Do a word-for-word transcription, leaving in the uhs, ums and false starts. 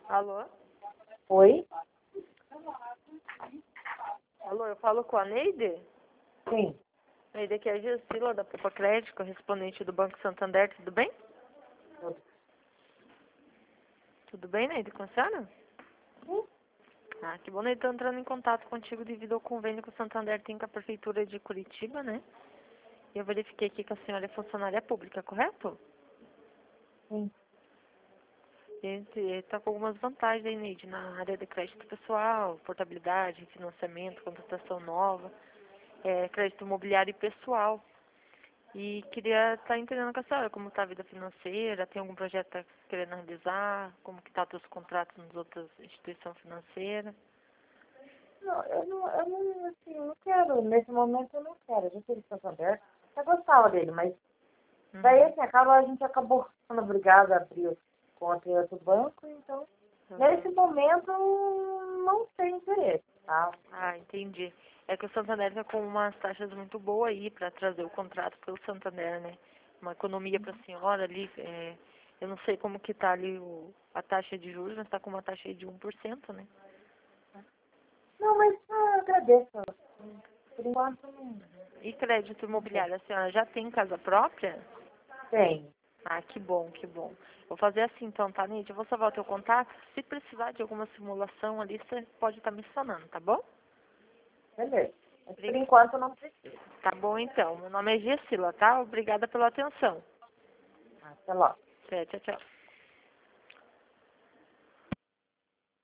Alô? Oi? Alô, eu falo com a Neide? Sim. Neide, aqui é a Gisila, da Popa Crédito, correspondente do Banco Santander, tudo bem? Tudo bem, Neide, com a senhora? Sim. Ah, que bom, Neide, estou entrando em contato contigo devido ao convênio que o Santander tem com a Prefeitura de Curitiba, né? E eu verifiquei aqui que a senhora é funcionária pública, correto? Sim. E está com algumas vantagens aí, Neide, na área de crédito pessoal, portabilidade, financiamento, contratação nova, é, crédito imobiliário e pessoal. E queria estar entendendo com a senhora como está a vida financeira, tem algum projeto que está querendo realizar, como que está os contratos nas outras instituições financeiras. Não, eu não, eu não, assim, eu não quero, nesse momento eu não quero. A gente ele está aberto. Eu gostava dele, mas Uhum. daí assim, acaba, a gente acabou sendo obrigado a abrir conta em outro banco, então Uhum. nesse momento não tem interesse, tá? Ah, entendi. É que o Santander está com umas taxas muito boas aí para trazer o contrato pelo Santander, né? Uma economia para a senhora ali, é, eu não sei como que tá ali o, a taxa de juros, mas está com uma taxa aí de um por cento, né? Não, mas ah, eu agradeço. Por enquanto não E crédito não tem. imobiliário, a senhora já tem casa própria? Tem. Ah, que bom, que bom. Vou fazer assim então, tá, Neide? Eu vou salvar o teu contato. Se precisar de alguma simulação ali, você pode estar me mencionando, tá bom? Beleza. Mas por Obrig- enquanto não precisa. Tá bom então. Meu nome é Gessila, tá? Obrigada pela atenção. Até logo. Certo, tchau, tchau.